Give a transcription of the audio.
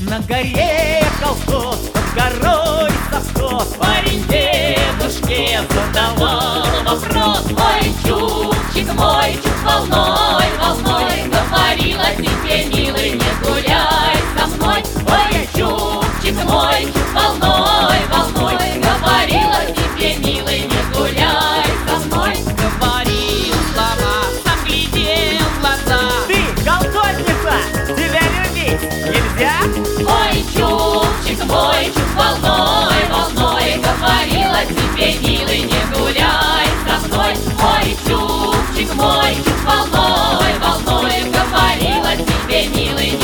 На горе колхоз, под горой совхоз. Парень девушке задавал вопрос: ой, чубчик мой, чуб волной, волной, говорила тебе, милый, не гуляй со мной. Ой, чубчик мой, чуб волной, волной, говорила тебе, милый, не гуляй со мной. Говорил слова, сам глядел в глаза. Ты, колхозница, тебя любить нельзя? Ой, чубчик мой, чуб волной, волной, говорила тебе, милый, не гуляй со мной. Ой, чубчик мой, чуб волной, волной, говорила тебе, милый,